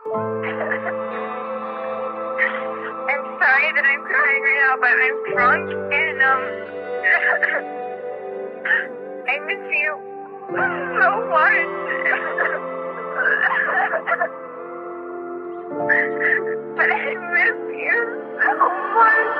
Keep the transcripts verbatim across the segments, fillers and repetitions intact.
I'm sorry that I'm crying right now, but I'm drunk and um I miss you so much. But I miss you so much.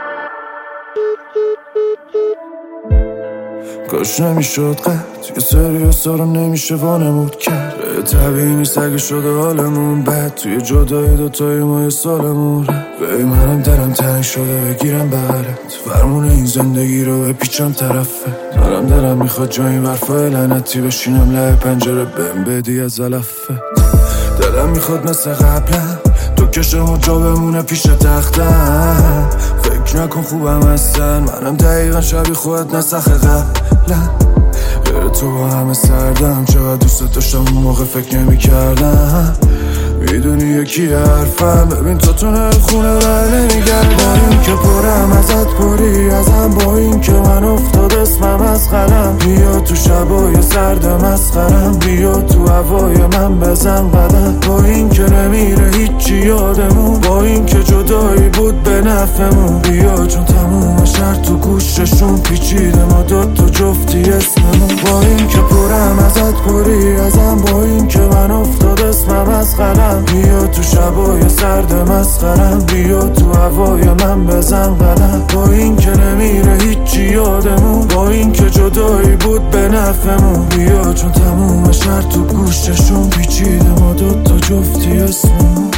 کاش نمیشد قد یه سری سارا نمیشه وانمود کرد. طبیعی نیست اگه شده حالمون بد توی جدایی دوتای ما یه سالمون رد. منم دلم تنگ شده بگیرم بغلت فرمون این زندگی رو بپیچم طرفه. دارم دلم میخواد جایی برفای لعنتی بشینم لای پنجره بهم بدی از علفه. دلم میخواد مثل قبلم تو کشم و جا بمونه پیش تختم. فکر نکن خوبم هستن منم دقیقا شبیه خودت نسخ قبلم. غیر تو با همه سردم چقدر دوست داشتم اون موقع فکر نمی کردم. میدونی یکی حرفم ببین تو تو نر خونه بر نمیگردم که پرم ازت پری ازم با این که من افتاد اسمم از قلم. بیا تو شبای سرد مسخرم بیا تو هوای من بزن قدم. با این که نمیره هیچی یادمون با این که جدایی بود به نفعمون. بیا چون تموم شهر تو گوششون پیچیده ما دوتا جفتی اسممون. با این که پرم ازت پری ازم با این که من افتاد اسمم از قلم. بیا تو شبای سرد مسخرم بیا تو هوای من بزن قدم. با این که نمیره هیچی یادمون با این که جدایی بود به نفعمون. بیا چون تموم شهر تو گوششون پیچیده ما دوتا جفتی اسممون.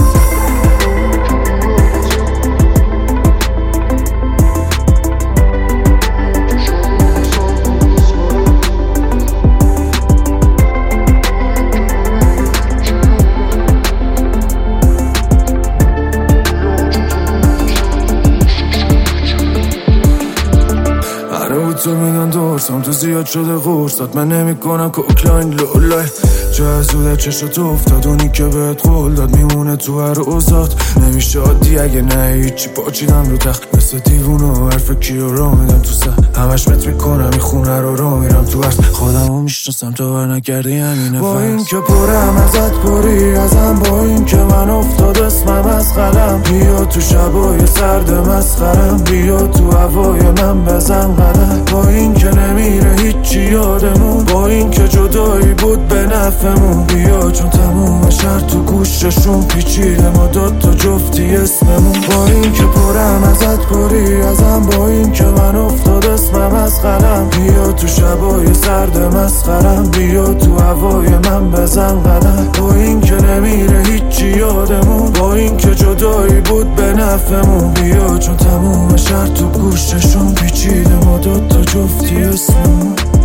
تو میگن دورسم تو زیاد شده قرصات من نمی کنم کوکلاین لولای. چه زوده چشو تو افتاد اونی که بهت قول داد میمونه تو هر اوزاد. نمیشه عادی اگه نه هیچی پاچیدم رو تخت مثل دیوونو حرف کیو رو میدم تو سر. همش مت میکنم این خونه رو رو میرم تو عرض خودم رو میشناسم تو بر نکردی همینه. با این که پرم ازت پری ازم با این که من افتاد اسمم از قلم. بیا تو شبای سرد مسخرم بیا تو هوای من بزن قدم. با این که نمیره هیچی یادمون با این که جدایی بود به نفعمون. بیا چون تموم شهر تو گوششون پیچیده ما دوتا جفتی اسممون. با این که پرم ازت پری ازم با این که من افتاد اسمم از قلم. بیا تو شبای سرد مسخرم بیا تو هوای من بزن قدم. با این که نمیره هیچی یادمون با این که جدایی بود به نفعمون. بیا چون تموم شهر تو گوششون پیچیده ما دوتا جفتی اسممون.